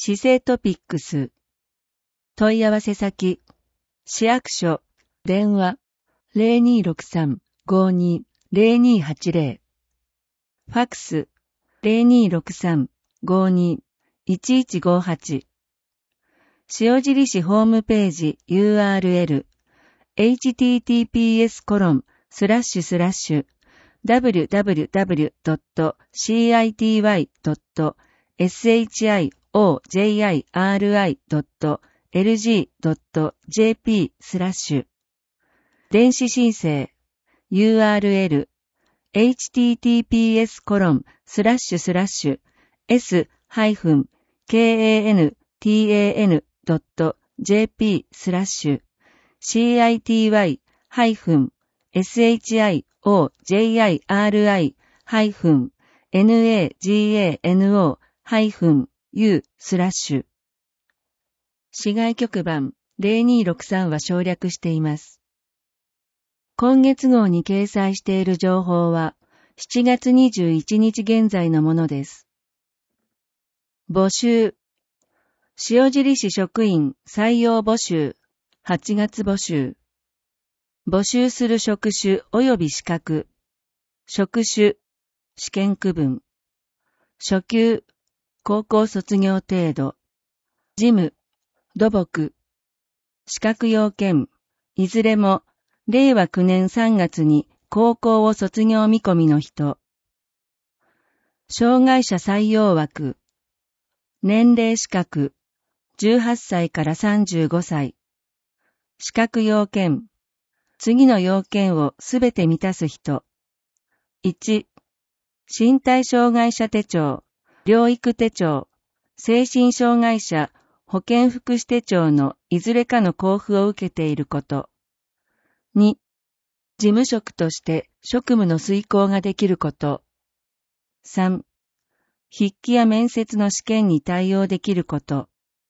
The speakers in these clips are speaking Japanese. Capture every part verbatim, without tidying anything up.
市政トピックス。問い合わせ先、市役所、電話、ゼロにーろくさん ごーにー ゼロにーはちゼロ。ファックス、ゼロにーろくさん ごーにー いちいちごはち。塩尻市ホームページ ユーアールエル、エイチティーティーピーエス コロン、スラッシュスラッシュ、ダブリューダブリューダブリュー ドット シーアイティーワイ ドット エスエイチアイオージェイアイアールアイ ドット エルジー ドット ジェーピー スラッシュ。電子申請 ユーアールエル エイチティーティーピーエス コロンスラッシュスラッシュ エス ハイフン ケーアンタン ドット ジェーピー スラッシュ シーアイティーワイ ハイフン エスエイチアイオージェイアイアールアイ ハイフン エヌエージーエーエヌオー ハイフン ユー スラッシュ。市外局番ゼロにーろくさんは省略しています。今月号に掲載している情報はしちがつにじゅういちにち現在のものです。募集。塩尻市職員採用募集。はちがつ募集。募集する職種及び資格。職種、試験区分。初級、高校卒業程度。事務、土木。資格要件、いずれも、れいわきゅうねんさんがつに高校を卒業見込みの人。障害者採用枠。年齢資格、じゅうはっさいからさんじゅうごさい。資格要件、次の要件をすべて満たす人。いち、身体障害者手帳、療育手帳、精神障害者保健福祉手帳のいずれかの交付を受けていること。に、事務職として職務の遂行ができること。さん、筆記や面接の試験に対応できること。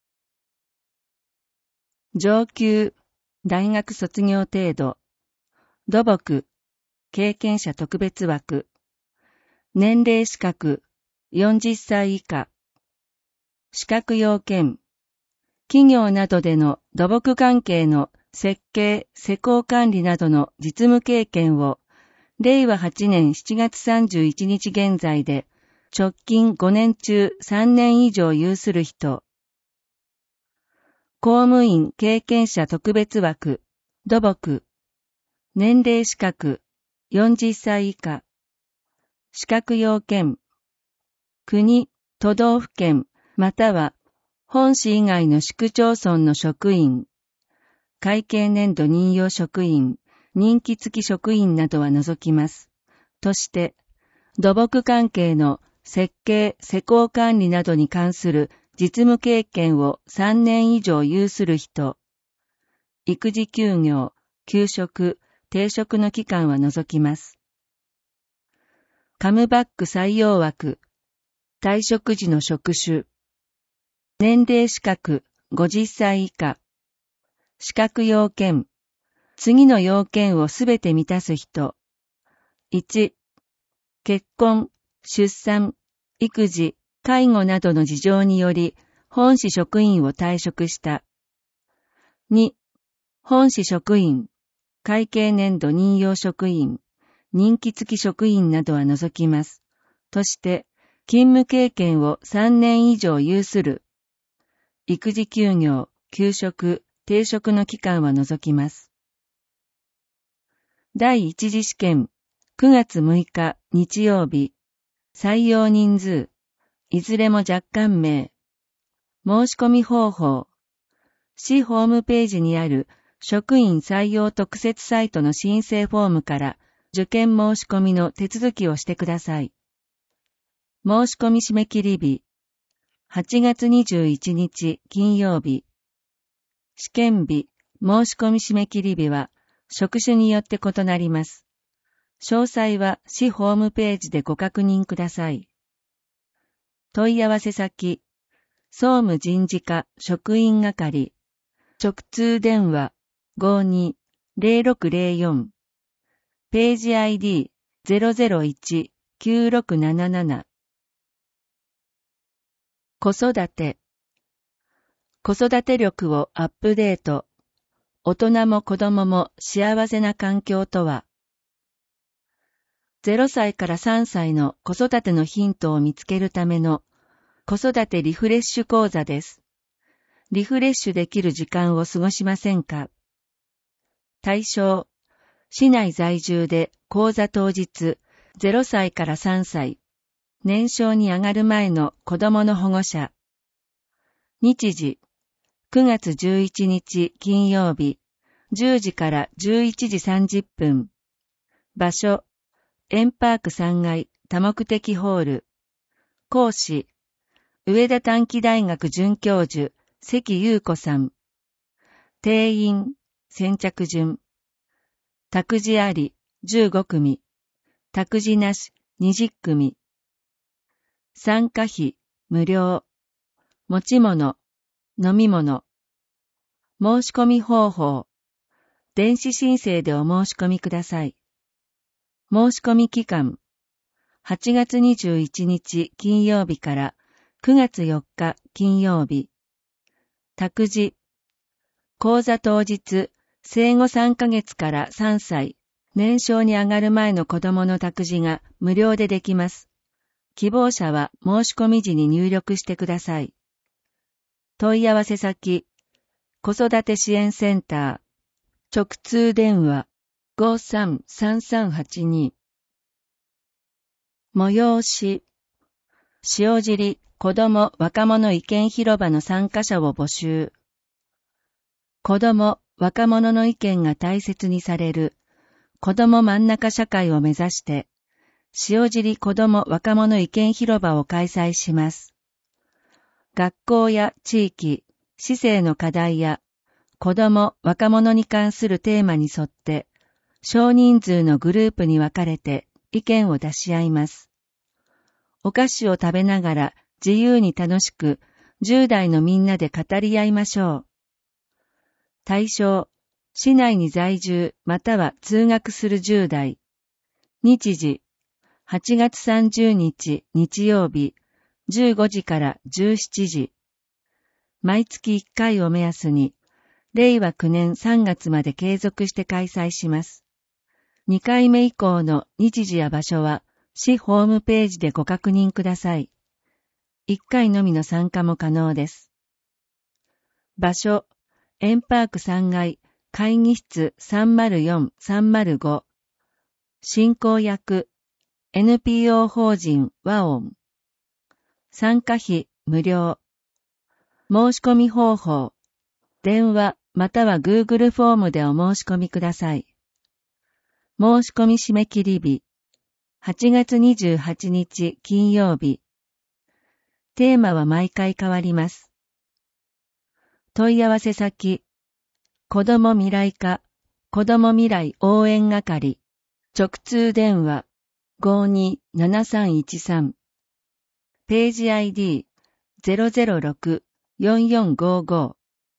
上級、大学卒業程度。土木、経験者特別枠。年齢資格、よんじゅっさい以下。資格要件。企業などでの土木関係の設計、施工管理などの実務経験を、れいわはちねんしちがつさんじゅういちにち現在で、直近ごねん中さんねん以上有する人。公務員経験者特別枠、土木。年齢資格、よんじゅっさい以下。資格要件。国、都道府県、または本市以外の市区町村の職員。会計年度任用職員、任期付き職員などは除きます。として、土木関係の設計、施工管理などに関する実務経験をさんねん以上有する人。育児休業、休職、定職の期間は除きます。カムバック採用枠。退職時の職種。年齢資格ごじゅっさい以下。資格要件。次の要件をすべて満たす人。いち、結婚、出産、育児、介護などの事情により本市職員を退職した。に、本市職員、会計年度任用職員、任期付き職員などは除きます。として、勤務経験をさんねん以上有する。育児休業、休職、定職の期間は除きます。第一次試験、くがつむいか日曜日。採用人数、いずれも若干名。申し込み方法。市ホームページにある職員採用特設サイトの申請フォームから受験申し込みの手続きをしてください。申し込み締め切り日。はちがつにじゅういちにち金曜日。試験日、申し込み締め切り日は職種によって異なります。詳細は市ホームページでご確認ください。問い合わせ先、総務人事課職員係、直通電話 ごーにー ゼロろくゼロよん、ページ アイディー ゼロゼロいち きゅうろくなななな。子育て、 子育て力をアップデート。大人も子供も幸せな環境とは。ゼロさいからさんさいの子育てのヒントを見つけるための子育てリフレッシュ講座です。リフレッシュできる時間を過ごしませんか？対象、市内在住で講座当日ゼロさいからさんさい、年少に上がる前の子供の保護者。日時、くがつじゅういちにち金曜日、じゅうじからじゅういちじさんじゅっぷん。場所、エンパークさんがい多目的ホール。講師、上田短期大学准教授、関優子さん。定員、先着順。託児あり、じゅうごくみ。託児なし、にじゅっくみ。参加費、無料。持ち物、飲み物。申し込み方法。電子申請でお申し込みください。申し込み期間。はちがつにじゅういちにち金曜日からくがつよっか金曜日。託児。講座当日、生後さんかげつからさんさい、年少に上がる前の子供の託児が無料でできます。希望者は申し込み時に入力してください。問い合わせ先、子育て支援センター、直通電話 ごさんさんさんはちに。催し、塩尻子ども若者意見広場の参加者を募集。子ども若者の意見が大切にされる子ども真ん中社会を目指して、塩尻子ども若者意見広場を開催します。学校や地域、市政の課題や子ども若者に関するテーマに沿って少人数のグループに分かれて意見を出し合います。お菓子を食べながら自由に楽しくじゅうだいのみんなで語り合いましょう。対象、市内に在住または通学するじゅうだい。日時、はちがつさんじゅうにち日曜日、じゅうごじからじゅうしちじ。毎月いっかいを目安に、れいわきゅうねんさんがつまで継続して開催します。にかいめ以降の日時や場所は、市ホームページでご確認ください。いっかいのみの参加も可能です。場所、エンパークさんがい、会議室さんまるよん・さんまるご。進行役、エヌピーオー 法人和音。参加費無料。申し込み方法。電話または Google フォームでお申し込みください。申し込み締め切り日。はちがつにじゅうはちにち金曜日。テーマは毎回変わります。問い合わせ先。子ども未来課、子ども未来応援係。直通電話 ごにーななさんいちさん。ページ アイディー ゼロゼロろく よんよんごご。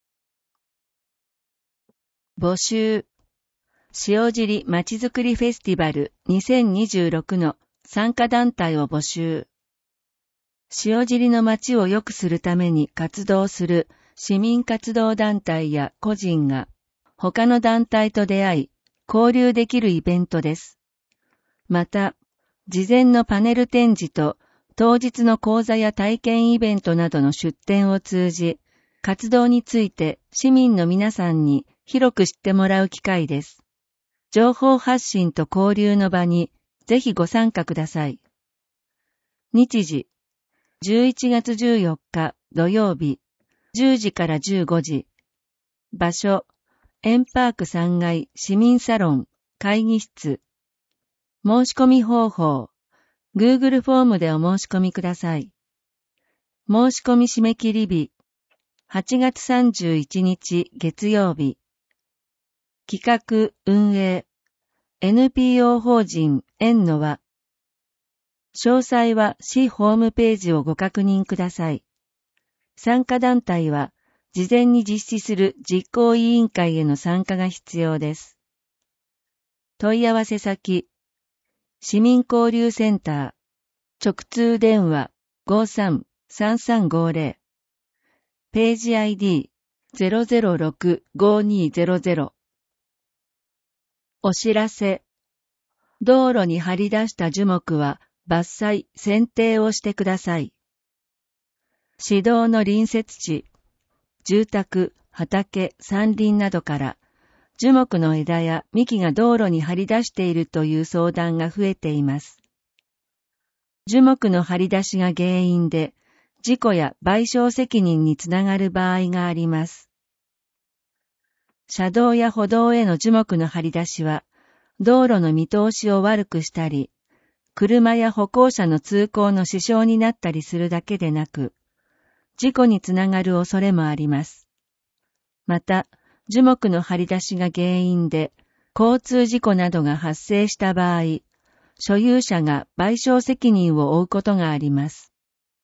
募集。塩尻まちづくりフェスティバルにせんにじゅうろくの参加団体を募集。塩尻の街を良くするために活動する市民活動団体や個人が他の団体と出会い交流できるイベントです。また、事前のパネル展示と当日の講座や体験イベントなどの出展を通じ、活動について市民の皆さんに広く知ってもらう機会です。情報発信と交流の場にぜひご参加ください。日時、じゅういちがつじゅうよっか土曜日、じゅうじからじゅうごじ。場所、エンパークさんがい市民サロン会議室。申し込み方法、Google フォームでお申し込みください。申し込み締め切り日、はちがつさんじゅういちにち月曜日。企画運営 エヌピーオー 法人縁の輪。詳細は市ホームページをご確認ください。参加団体は事前に実施する実行委員会への参加が必要です。問い合わせ先、市民交流センター、直通電話 ごさんさんさんごぜろ。 ページ アイディーゼロゼロろく ごにゼロゼロ。お知らせ。道路に張り出した樹木は伐採、剪定をしてください。市道の隣接地、住宅、畑、山林などから樹木の枝や幹が道路に張り出しているという相談が増えています。樹木の張り出しが原因で事故や賠償責任につながる場合があります。車道や歩道への樹木の張り出しは道路の見通しを悪くしたり、車や歩行者の通行の支障になったりするだけでなく、事故につながる恐れもあります。また、樹木の張り出しが原因で交通事故などが発生した場合、所有者が賠償責任を負うことがあります。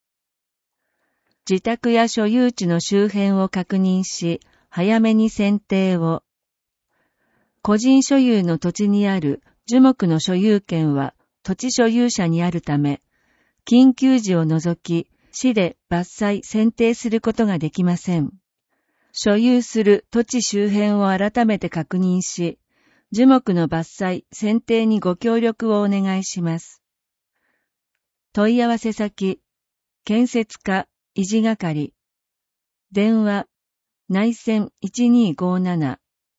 自宅や所有地の周辺を確認し、早めに剪定を。個人所有の土地にある樹木の所有権は土地所有者にあるため、緊急時を除き、市で伐採・剪定することができません。所有する土地周辺を改めて確認し、樹木の伐採・剪定にご協力をお願いします。問い合わせ先、建設課、維持係。電話、内線いちにーごーなな。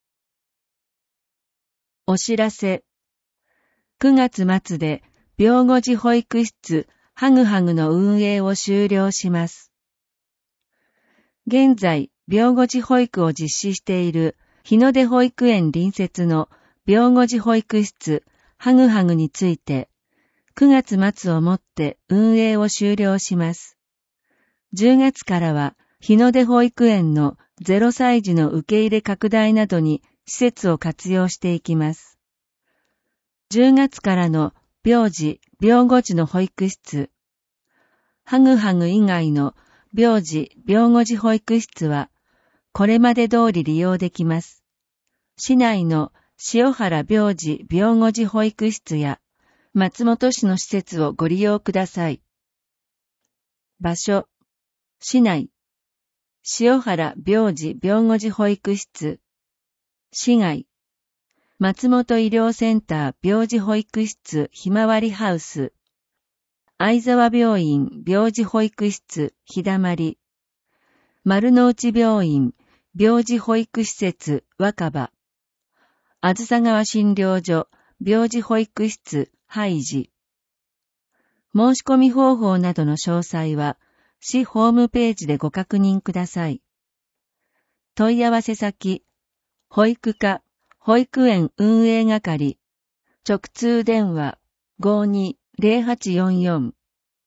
お知らせ。くがつ末で、病後児保育室、ハグハグの運営を終了します。現在、病後児保育を実施している日の出保育園隣接の病後児保育室、ハグハグについて、くがつ末をもって運営を終了します。じゅうがつからは、日の出保育園のゼロさい児の受け入れ拡大などに施設を活用していきます。じゅうがつからの病児、病後児の保育室、ハグハグ以外の病児、病後児保育室は、これまで通り利用できます。市内の塩原病児、病後児保育室や松本市の施設をご利用ください。場所、市内、塩原病児、病後児保育室、市外、松本医療センター病児保育室ひまわりハウス、相沢病院病児保育室ひだまり、丸の内病院病児保育施設若葉、あずさ川診療所病児保育室ハイジ。申し込み方法などの詳細は市ホームページでご確認ください。問い合わせ先、保育課保育園運営係、直通電話 ごにーぜろはちよんよん。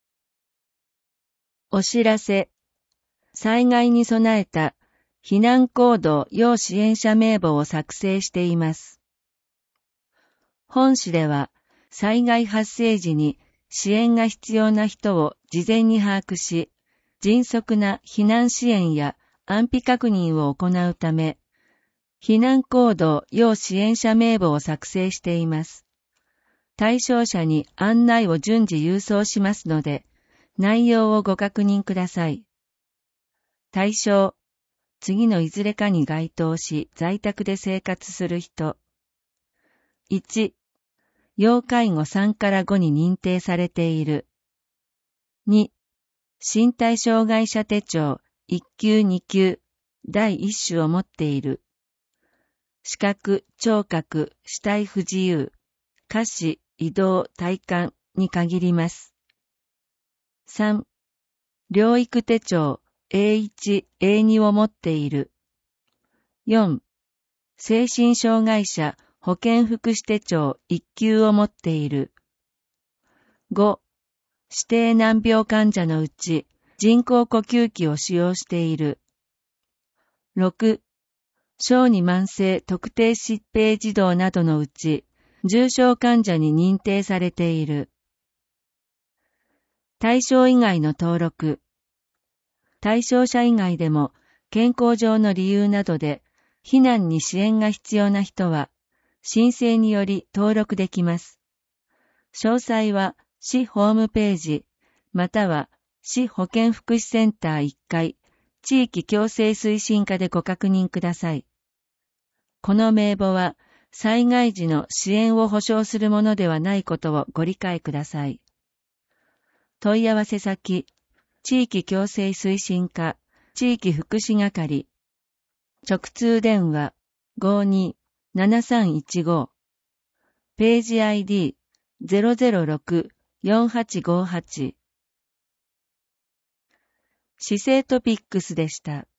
お知らせ。災害に備えた避難行動要支援者名簿を作成しています。本市では災害発生時に支援が必要な人を事前に把握し、迅速な避難支援や安否確認を行うため、避難行動要支援者名簿を作成しています。対象者に案内を順次郵送しますので、内容をご確認ください。対象、次のいずれかに該当し在宅で生活する人。いち、要介護さんからごに認定されている。に、身体障害者手帳いっきゅうにきゅうだいいっ種を持っている。視覚、聴覚、視体不自由、下肢、移動、体幹に限ります。さん、療育手帳 エーいち、エーに を持っている。よん、精神障害者保健福祉手帳いっきゅうを持っている。ご、指定難病患者のうち人工呼吸器を使用している。ろく、小児慢性特定疾病児童などのうち重症患者に認定されている。対象以外の登録。対象者以外でも健康上の理由などで避難に支援が必要な人は申請により登録できます。詳細は市ホームページまたは市保健福祉センターいっかい地域共生推進課でご確認ください。この名簿は災害時の支援を保障するものではないことをご理解ください。問い合わせ先、地域共生推進課、地域福祉係、直通電話 ごーにーななさんいちご、ページ アイディー ゼロゼロろく よんはちごはち。市政トピックスでした。